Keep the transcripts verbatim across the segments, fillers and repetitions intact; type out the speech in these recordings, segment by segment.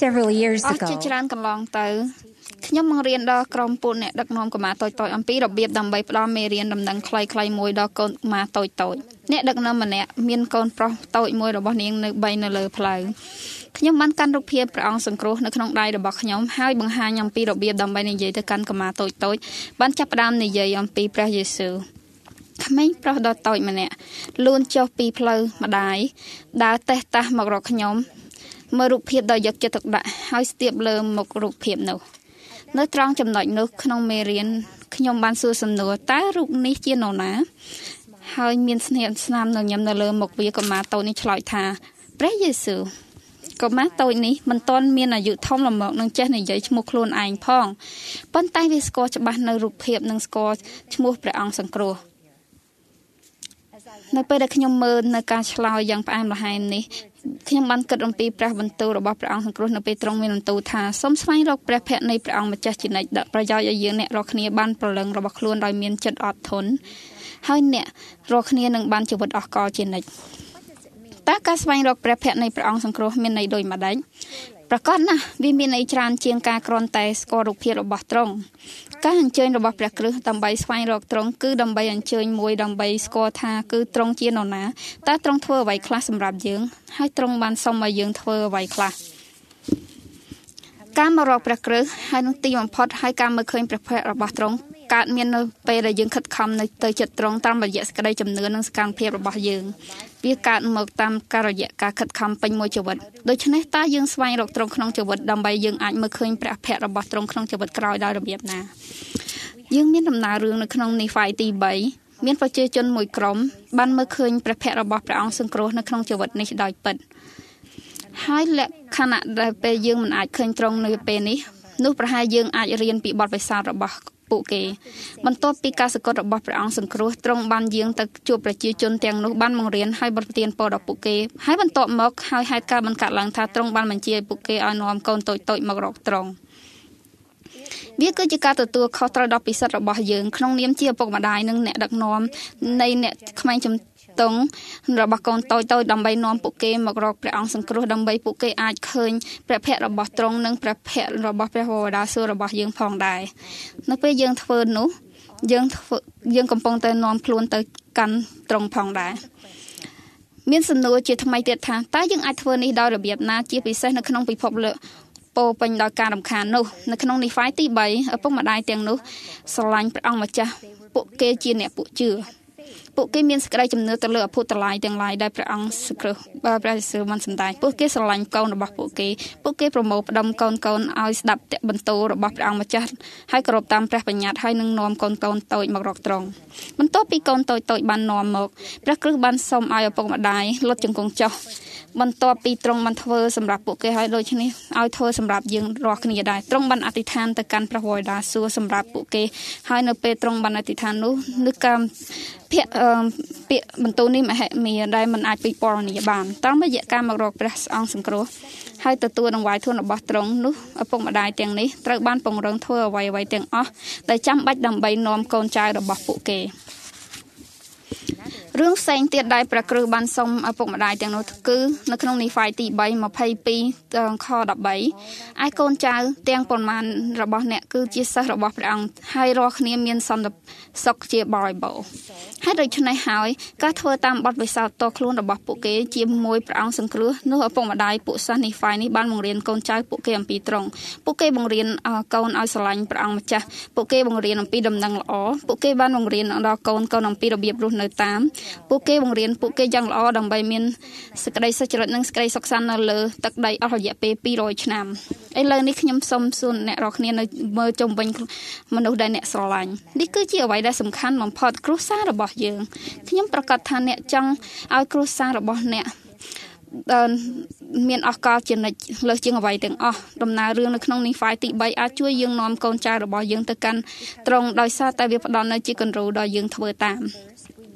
several years អស់ជា ago, ច្រើនកន្លងទៅខ្ញុំមករៀនដល់ក្រុមពួកអ្នកដឹកនាំកុមារតូចៗអំពីរបៀបដើម្បីផ្ដល់មេរៀនដំណឹងខ្លីៗមួយដល់កូនកុមារតូចៗអ្នកដឹកនាំម្នាក់មានកូនប្រុសតូចមួយរបស់នាងនៅបីនៅលើផ្លូវខ្ញុំបានកាន់រូបភាពព្រះអង្គសង្គ្រោះនៅក្នុងដៃរបស់ខ្ញុំហើយបង្ហាញអំពីរបៀបដើម្បីនិយាយទៅកាន់កុមារតូចៗបានចាប់ផ្ដើមនិយាយអំពីព្រះយេស៊ូវក្មេងប្រុសដ៏តូចម្នាក់លូនចុះពីផ្លូវម្ដាយដើរតេះតាស់មករកខ្ញុំមើលរូបភាពដ៏យកចិត្តទុកដាក់ហើយស្ទាបលើមុខរូបភាពនោះនៅត្រង់ចំណុចនោះក្នុងមេរៀនខ្ញុំបានសួរសំណួរតើរូបនេះជានរណាហើយមានស្នាមស្នាមនៅញឹមនៅលើមុខវាកុមារតូចនេះឆ្លើយថាព្រះយេស៊ូវកុមារតូចនេះមិនទាន់មានអាយុធំល្មមនឹងចេះនិយាយឈ្មោះខ្លួនឯងផងប៉ុន្តែវាស្គាល់ច្បាស់នៅរូបភាពនិងស្គាល់ឈ្មោះព្រះអង្គសង្គ្រោះនៅពេលដែលខ្ញុំមើលនៅការឆ្លើយយ៉ាងផ្អែមល្ហែមនេះខ្ញុំបានគិតអំពីព្រះបន្ទូលរបស់ព្រះអង្គសង្គ្រោះនៅពេលទ្រង់មានបន្ទូលថាសូមស្វែងរកព្រះភក្ត្រនៃព្រះអង្គម្ចាស់ជានិច្ចដាក់ប្រយោជន៍ឲ្យយើងអ្នករាល់គ្នាបានប្រលឹងរបស់ខ្លួនដោយមានចិត្តអត់ធន់ហើយអ្នករាល់គ្នានឹងបានជីវិតអស់កលជានិច្ចតើការស្វែងរកព្រះភក្ត្រនៃព្រះអង្គសង្គ្រោះមានន័យដូចម្តេចប្រកបណាស់វាមានន័យច្រើនជាងការគ្រាន់តែស្គាល់រូបភាពរបស់ទ្រង់ការអញ្ជើញរបស់ព្រះគ្រីស្ទដើម្បីស្វែងរកទ្រង់គឺដើម្បីអញ្ជើញមួយដើម្បីស្គាល់ថាគឺទ្រង់ជានរណាតើទ្រង់ធ្វើអ្វីខ្លះសម្រាប់យើងហើយទ្រង់បានសុំឲ្យយើងធ្វើអ្វីខ្លះការមករកព្រះគ្រីស្ទហើយនឹងទីបំផុតហើយការមើលឃើញព្រះភក្ត្ររបស់ទ្រង់កើតមាននៅពេលដែលយើងខិតខំនៅទៅចិត្តទ្រង់តាមរយៈសេចក្តីជំនឿនិងសកម្មភាពរបស់យើងវាកើតមកតាមការរយៈការខិតខំពេញមួយជីវិតដូច្នេះតើយើងស្វែងរកទ្រង់ក្នុងជីវិតដើម្បីយើងអាចមើលឃើញព្រះភក្ត្ររបស់ទ្រង់ក្នុងជីវិតក្រោយដោយរបៀបណាយើងមានដំណើររឿងនៅក្នុងនីហ្វាយទីបីមានប្រជាជនមួយក្រុមបានមើលឃើញព្រះភក្ត្ររបស់ព្រះអង្គសង្គ្រោះនៅក្នុងជីវិតនេះដោយពិតហើយលក្ខណៈដែលពេលយើងមិនអាចឃើញទ្រង់នៅពេលនេះនោះប្រហែលយើងអាចរៀនពីបទពិសោធន៍របស់ពួកគេបន្ទាប់ពីការសង្កត់របស់ព្រះអង្គសង្គ្រោះទ្រង់បានយាងទៅជួបប្រជាជនទាំងនោះបានបង្រៀនហើយប្រទានពរដល់ពួកគេហើយបន្ទាប់មកហើយហេតុការណ៍បានកាត់ឡើងថាទ្រង់បានបញ្ជាឲ្យពួកគេឲ្យនាំកូនតូចៗមករកទ្រង់វាគឺជាការទទួលខុសត្រូវដ៏ពិសិដ្ឋរបស់យើងក្នុងនាមជាឪពុកម្ដាយនិងអ្នកដឹកនាំនៃអ្នកក្មេងជំទង់របស់កូនតូចៗដើម្បីនាំពួកគេមករកព្រះអង្គសង្គ្រោះដើម្បីពួកគេអាចឃើញព្រះភក្ត្ររបស់ទ្រង់និងព្រះភក្ត្ររបស់ព្រះវរបិតាសួគ៌របស់យើងផងដែរនៅពេលយើងធ្វើនោះយើងធ្វើយើងកំពុងតែនាំខ្លួនទៅកាន់ទ្រង់ផងដែរមានសំណួរជាថ្មីទៀតថាតើយើងអាចធ្វើនេះដោយរបៀបណាជាពិសេសនៅក្នុងពិភពលោកពោពេញដោយការរំខាននោះនៅក្នុងនីហ្វាយទីបីឪពុកម្ដាយទាំងនោះស្រឡាញ់ព្រះអង្គម្ចាស់ពួកគេជាអ្នកពួកជឿពួកគេមានសេចក្តីជំនឿទៅលើអភូតឡាយទាំងឡាយដែលព្រះអង្គសង្គ្រោះព្រះយេស៊ូវបានសម្ដែងពួកគេស្រឡាញ់កូនរបស់ពួកគេពួកគេប្រមូលផ្ដុំកូនកូនឲ្យស្ដាប់បន្ទូលរបស់ព្រះអង្គម្ចាស់ហើយគោរពតាមព្រះបញ្ញត្តិហើយនឹងនាំកូនកូនតូចមករកទ្រង់បន្ទាប់ពីកូនតូចតូចបាននាំមកព្រះគ្រីស្ទបានសូមឲ្យឪពុកម្ដាយលុតជង្គង់ចុះបន្ទាប់ពីទ្រង់បានធ្វើសម្រាប់ពួកគេហើយដូច្នេះឲ្យធ្វើសម្រាប់យើងរាល់គ្នាដែរទ្រង់បានអធិដ្ឋានទៅកាន់ព្រះវរបិតាសួគ៌សម្រាប់ពួកគេហើយនៅពេលទ្រង់បានអធិដ្ឋាននោះនឹងកម្មពាក្យពាក្យបន្ទូលនេះមហិមាដែលមិនអាចពិពណ៌នាបានតាមរយៈការមករកព្រះអង្គសង្គ្រោះហើយទទួលនឹងវាយធនរបស់ទ្រង់នោះឪពុកម្ដាយទាំងនេះត្រូវបានពង្រឹងធ្វើអ្វីៗទាំងអស់ដែលចាំបាច់ដើម្បីនាំកូនចៅរបស់ពួកគេរឿងផ្សេងទៀតដែលព្រះគ្រីស្ទបានសុំឪពុកម្ដាយទាំងនោះគឺនៅក្នុងនីហ្វាយទីបី ម្ភៃពីរ ខ ដប់បីឯកូនចៅទាំងប៉ុន្មានរបស់អ្នកគឺជាសិស្សរបស់ព្រះអង្គហើយរាល់គ្នាមានសន្តិសុខជាបរិបូរណ៍ហើយដូច្នេះហើយការធ្វើតាមបទពិសោធន៍តខ្លួនរបស់ពួកគេជាមួយព្រះអង្គសង្គ្រោះនោះឪពុកម្ដាយពួកសិស្សនីហ្វាយនេះបានបង្រៀនកូនចៅពួកគេអំពីទ្រង់ពួកគេបង្រៀនកូនឲ្យស្រឡាញ់ព្រះអង្គម្ចាស់ពួកគេបង្រៀនអំពីដំណឹងល្អពួកគេបានបង្រៀនដល់កូនកូនអំពីរបៀបរស់នៅតាមពួកគេបង្រៀនពួកគេយ៉ាងល្អដើម្បីមានសេចក្តីសុចរិតនិងសេចក្តីសុខសាន្តនៅលើទឹកដីអស់រយៈពេលពីររយឆ្នាំឥឡូវនេះខ្ញុំសូមសួរអ្នករាល់គ្នានៅមើលជុំវិញមនុស្សដែលអ្នកស្រឡាញ់នេះគឺជាអ្វីដែលសំខាន់បំផុតគ្រួសាររបស់យើងខ្ញុំប្រកាសថាអ្នកចង់ឲ្យគ្រួសាររបស់អ្នកមានអស់កលជានិច្ចលើសជាងអ្វីទាំងអស់ដំណើររឿងនៅក្នុងនីហ្វាយទីបីអាចជួយយើងនាំកូនចៅរបស់យើងទៅកាន់ទ្រង់ដោយសារតែវាផ្ដល់នូវជាគំរូដល់យើងធ្វើតាម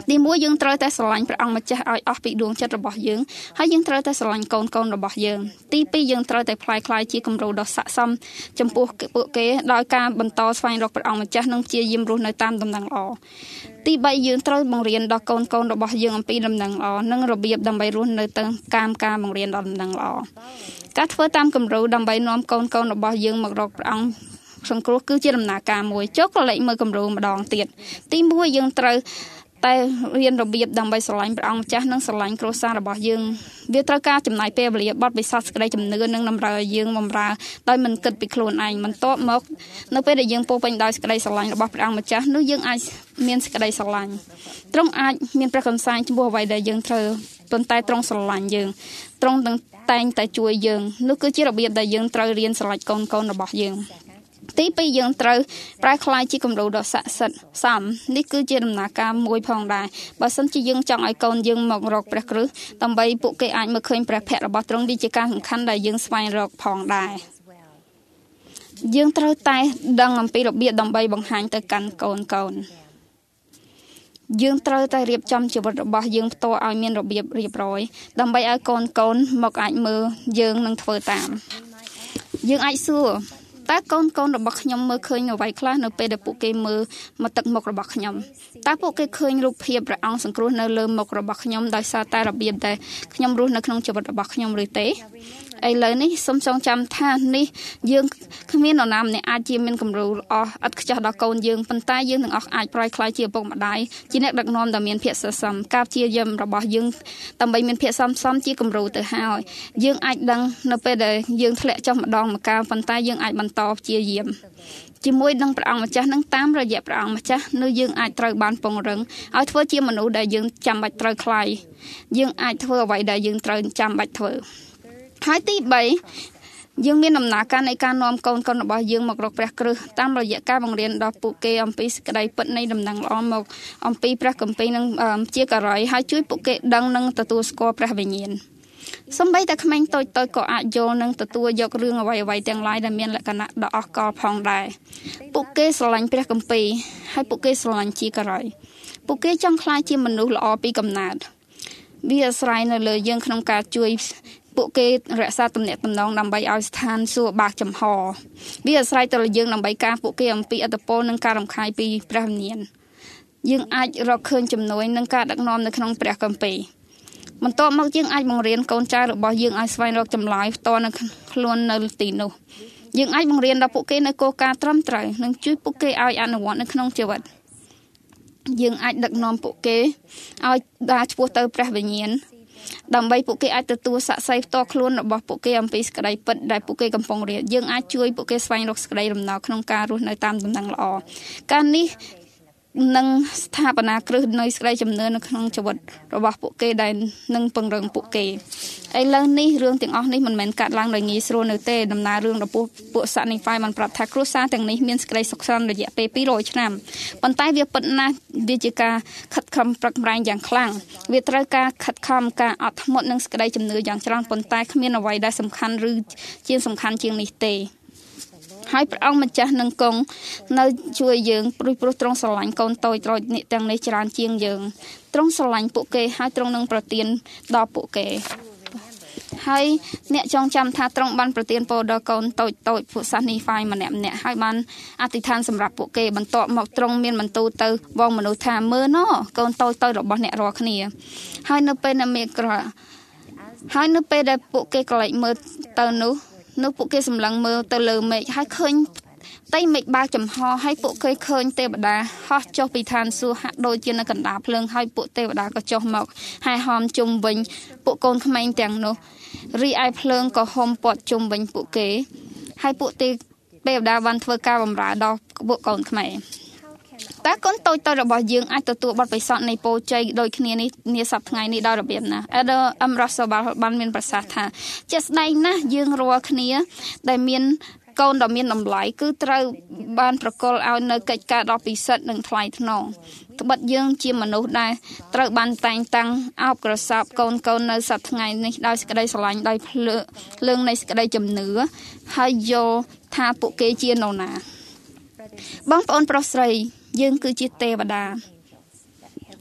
ទីមួយយើងត្រូវតែស្រឡាញ់ព្រះអង្គម្ចាស់ឲ្យអស់ពីដួងចិត្តរបស់យើងហើយយើងត្រូវតែស្រឡាញ់កូនកូនរបស់យើងទីពីរយើងត្រូវតែផ្លាយខ្លាយជាគំរូដ៏ស័ក្តិសមចំពោះពួកគេដោយការបន្តស្វែងរកព្រះអង្គម្ចាស់និងព្យាយាមរស់នៅតាមដំណឹងល្អទីបីយើងត្រូវបង្រៀនដល់កូនកូនរបស់យើងអំពីដំណឹងល្អនិងរបៀបដើម្បីរស់នៅតាមការការបង្រៀនដល់ដំណឹងល្អការធ្វើតាមគំរូដើម្បីនាំកូនកូនរបស់យើងមករកព្រះអង្គសង្គ្រោះគឺជាដំណើរការមួយចុះក៏លេចមើលគំរូម្ដងទៀតទីមួយយើងត្រូវតែរៀនរបៀបដើម្បីស្រឡាញ់ព្រះអង្គម្ចាស់និងស្រឡាញ់គ្រួសាររបស់យើងវាត្រូវការចំណាយពេលវេលាបត់ពិសោធន៍សេចក្តីជំនឿនិងតម្រូវឲ្យយើងបម្រើដោយមិនគិតពីខ្លួនឯងបន្ទាប់មកនៅពេលដែលយើងពោពេញដោយសេចក្តីស្រឡាញ់របស់ព្រះអង្គម្ចាស់នោះយើងអាចមានសេចក្តីស្រឡាញ់ទ្រង់អាចមានព្រះកំសាន្តចំពោះអ្វីដែលយើងត្រូវប៉ុន្តែទ្រង់ស្រឡាញ់យើងទ្រង់តែងតែជួយយើងនោះគឺជារបៀបដែលយើងត្រូវរៀនស្រឡាញ់កូនកូនរបស់យើងទីពីរយើងត្រូវប្រែក្លាយជាគំរូដ៏ស័ក្តិសិទ្ធិសមនេះគឺជាដំណើរការមួយផងដែរបើសិនជាយើងចង់ឲ្យកូនយើងមករកព្រះគ្រឹះដើម្បីពួកគេអាចមើលឃើញព្រះភ័ក្ត្ររបស់ទ្រង់វាជាការសំខាន់ដែលយើងស្វែងរកផងដែរយើងត្រូវតែដឹងអំពីរបៀបដើម្បីបង្ហាញទៅកាន់កូនកូនយើងត្រូវតែរៀបចំជីវិតរបស់យើងផ្ទាល់ឲ្យមានរបៀបរៀបរយដើម្បីឲ្យកូនកូនមកអាចមើលយើងនឹងធ្វើតាមយើងអាចសួរតើកូនកូនរបស់ខ្ញុំមើលឃើញអ្វីខ្លះនៅពេលដែលពួកគេមើលមកទឹកមុខរបស់ខ្ញុំតើពួកគេឃើញរូបភាពព្រះអង្គសង្គ្រោះនៅលើមុខរបស់ខ្ញុំដោយសារតែរបៀបដែលខ្ញុំរស់នៅក្នុងជីវិតរបស់ខ្ញុំឬទេឥឡូវនេះសូមចងចាំថានេះយើងគ្មាននរណាម្នាក់អាចជាមានគំរូល្អឥតខ្ចោះដល់កូនយើងប៉ុន្តែយើងទាំងអស់អាចប្រែក្លាយជាឪពុកម្ដាយជាអ្នកដឹកនាំដែលមានភាពសសមការព្យាយាមរបស់យើងដើម្បីមានភាពសមសមជាគំរូទៅហើយយើងអាចដឹងនៅពេលដែលយើងធ្លាក់ចុះម្ដងម្កាលប៉ុន្តែយើងអាចបន្តព្យាយាមជាមួយនឹងព្រះអង្គម្ចាស់នឹងតាមរយៈព្រះអង្គម្ចាស់នៅយើងអាចត្រូវបានពង្រឹងឲ្យធ្វើជាមនុស្សដែលយើងចាំបាច់ត្រូវខ្លាយយើងអាចធ្វើអ្វីដែលយើងត្រូវចាំបាច់ធ្វើហើយទីបីយើងមានដំណើរការនៃការនាំកូនកូនរបស់យើងមករកព្រះគ្រឹះតាមរយៈការបង្រៀនដល់ពួកគេអំពីសេចក្តីពិតនៃដំណឹងល្អមកអំពីព្រះគម្ពីរនិងជាការីហើយជួយពួកគេដឹងនិងទទួលស្គាល់ព្រះវិញ្ញាណសូម្បីតែក្មេងតូចតូចក៏អាចយល់និងទទួលយករឿងអ្វីអ្វីទាំងឡាយដែលមានលក្ខណៈដ៏អស្ចារ្យផងដែរពួកគេស្រឡាញ់ព្រះគម្ពីរហើយពួកគេស្រឡាញ់ជាការីពួកគេចង់ក្លាយជាមនុស្សល្អពីកំណើតវាអាស្រ័យនៅលើយើងក្នុងការជួយពួកគេរក្សាទំនាក់ទំនងដើម្បីឲ្យស្ថានសួគ៌បាក់ចំហវាអាស្រ័យទៅលើយើងដើម្បីការពួកគេអំពីឥទ្ធិពលនិងការរំខានពីព្រះវិញ្ញាណយើងអាចរកឃើញជំនួយនិងការដឹកនាំនៅក្នុងព្រះគម្ពីរបន្ទាប់មកយើងអាចបង្រៀនកូនចៅរបស់យើងឲ្យស្វែងរកចម្លើយផ្ទាល់នៅខ្លួននៅទីនោះយើងអាចបង្រៀនដល់ពួកគេនៅគោលការណ៍ត្រឹមត្រូវនិងជួយពួកគេឲ្យអនុវត្តនៅក្នុងជីវិតយើងអាចដឹកនាំពួកគេឲ្យដើរឆ្ពោះទៅព្រះវិញ្ញាណដើម្បីពួកគេអាចទទួលស័ក្តិសិទ្ធិផ្ទាល់ខ្លួនរបស់ពួកគេអំពីសេចក្តីពិតដែលពួកគេកំពុងរៀនយើងអាចជួយពួកគេស្វែងរកសេចក្តីរំណោះក្នុងការរស់នៅតាមដំណឹងល្អការនេះនឹងស្ថាបនាគ្រឹះនៃសេចក្តីជំនឿនៅក្នុងជីវិតរបស់ពួកគេដែលនឹងពង្រឹងពួកគេឥឡូវនេះរឿងទាំងអស់នេះមិនមែនកាត់ឡើងដោយងាយស្រួលនៅទេដំណើររឿងរបស់ពួកសានីហ្វាយបានប្រាប់ថាគ្រួសារទាំងនេះមានសេចក្តីសុខសាន្តរយៈពេលពីររយឆ្នាំប៉ុន្តែវាពិតណាស់វាជាការខិតខំប្រឹងប្រែងយ៉ាងខ្លាំងវាត្រូវការខិតខំការអត់ធ្មត់និងសេចក្តីជំនឿយ៉ាងច្រើនប៉ុន្តែគ្មានអ្វីដែលសំខាន់ឬជាសំខាន់ជាងនេះទេហើយព្រះអង្គម្ចាស់នឹងគង់នៅជួយយើងព្រោះព្រោះទ្រង់ស្រឡាញ់កូនតូចតូចនេះទាំងនេះច្រើនជាងយើងទ្រង់ស្រឡាញ់ពួកគេហើយទ្រង់នឹងប្រទានដល់ពួកគេហើយអ្នកចងចាំថាទ្រង់បានប្រទានពរដល់កូនតូចតូចពួកសានីហ្វាយម្នាក់ម្នាក់ហើយបានអធិដ្ឋានសម្រាប់ពួកគេបន្ទាប់មកទ្រង់មានបន្ទូលទៅវងមនុស្សថាមើលណោះកូនតូចតូចរបស់អ្នករាល់គ្នាហើយនៅពេលដែលមេក្រហើយនៅពេលដែលពួកគេក្លែកមើលទៅនោះនោះពួកគេសម្លឹងមើលទៅលើមេឃហើយឃើញផ្ទៃមេឃបាក់ចំហហើយពួកគេឃើញទេវតាហោះចុះពីឋានសួគ៌ហាក់ដូចជានៅកណ្ដាលភ្លើងហើយពួកទេវតាក៏ចុះមកហើយហោមជុំវិញពួកកូនក្មេងទាំងនោះរីឯភ្លើងក៏ហុំព័ទ្ធជុំវិញពួកគេហើយពួកទេវតាបានធ្វើការបម្រើដល់ពួកកូនខ្មែរតើកូនតូចតូចរបស់យើងអាចទទួលបទពិសោធន៍នៃពរជ័យដូចគ្នានេះនាសប្តាហ៍ថ្ងៃនេះដោយរបៀបណា Elder Ambrose បានមានប្រសាសន៍ថាជាក់ស្ដែងណាស់យើងរាល់គ្នាដែលមានកូនដ៏មានតម្លៃគឺត្រូវបានប្រគល់ឲ្យនៅកិច្ចការដ៏ពិសិដ្ឋនិងថ្លៃថ្នូរត្បិតយើងជាមនុស្សដែលត្រូវបានតែងតាំងអោបក្រសោបកូនកូននៅសប្តាហ៍ថ្ងៃនេះដោយសេចក្តីស្រឡាញ់ដោយភ្លើងនៃសេចក្តីជំនឿហើយយល់ថាពួកគេជានរណាបងប្អូនប្រុសស្រីយើងគឺជាទេវតា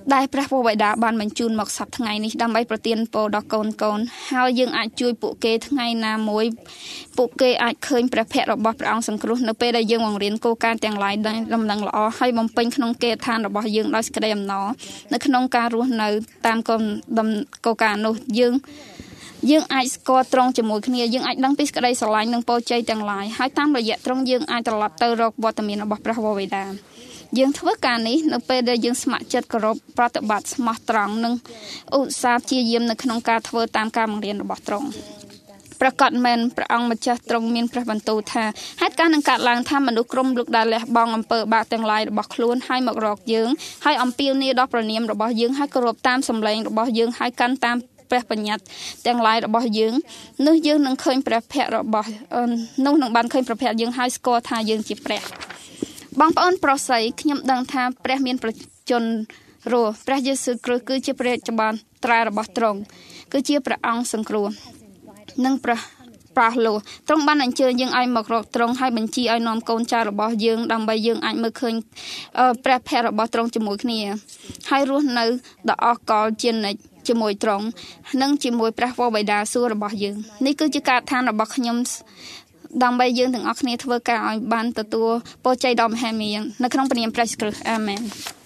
ដែលព្រះវរបិតាបានបញ្ជូនមកសប្តាហ៍ថ្ងៃនេះដើម្បីប្រទានពរដល់កូនកូនហើយយើងអាចជួយពួកគេថ្ងៃណាមួយពួកគេអាចឃើញព្រះភ័ក្ត្ររបស់ព្រះអង្គសង្គ្រោះនៅពេលដែលយើងបង្រៀនគោលការណ៍ទាំងឡាយដែលដំណឹងល្អហើយបំពេញក្នុងគេដ្ឋានរបស់យើងដោយសេចក្តីអំណរនៅក្នុងការរស់នៅតាមគោលការណ៍នោះយើងយើងអាចស្គាល់ត្រង់ជាមួយគ្នាយើងអាចដឹងពីសេចក្តីស្រឡាញ់និងពរជ័យទាំងឡាយហើយតាមរយៈត្រង់យើងអាចត្រឡប់ទៅរកវត្តមានរបស់ព្រះវរបិតាយើងធ្វើការនេះនៅពេលដែលយើងស្ម័គ្រចិត្តគោរពប្រតិបត្តិស្មោះត្រង់និងឧស្សាហ៍ព្យាយាមនៅក្នុងការធ្វើតាមការបង្រៀនរបស់ទ្រង់ប្រកាសមែនព្រះអង្គម្ចាស់ទ្រង់មានព្រះបន្ទូលថាហេតុការណ៍នឹងកើតឡើងថាមនុស្សក្រុមលោកដែលលះបង់អំពើបាបទាំងឡាយរបស់ខ្លួនហើយមករកយើងហើយអំពាវនាវដល់ព្រះនាមរបស់យើងហើយគោរពតាមសម្លេងរបស់យើងហើយកាន់តាមព្រះបញ្ញត្តិទាំងឡាយរបស់យើងនោះយើងនឹងឃើញព្រះភ័ក្ត្ររបស់នោះនឹងបានឃើញព្រះភ័ក្ត្រយើងហើយស្គាល់ថាយើងជាព្រះបងប្អូនប្រុសស្រីខ្ញុំដឹងថាព្រះមានប្រជញ្ញរស់ព្រះយេស៊ូវគ្រីស្ទគឺជាព្រះចបានត្រារបស់ទ្រង់គឺជាព្រះអង្គសង្គ្រោះនិងព្រះប្រោះលោះទ្រង់បានអញ្ជើញយើងឲ្យមករកទ្រង់ហើយបញ្ជាឲ្យនាំកូនចៅរបស់យើងដើម្បីយើងអាចមើលឃើញព្រះភ័ក្ត្ររបស់ទ្រង់ជាមួយគ្នាហើយរស់នៅដ៏អកលជានិច្ចជាមួយទ្រង់និងជាមួយព្រះវរបិតាសួគ៌របស់យើងនេះគឺជាការឋានរបស់ខ្ញុំដើម្បីយើងទាំងអស់គ្នាធ្វើការឲ្យបានទទួលពរជ័យដ៏មហិមានៅក្នុងព្រះនាមព្រះគ្រីស្ទអាមែន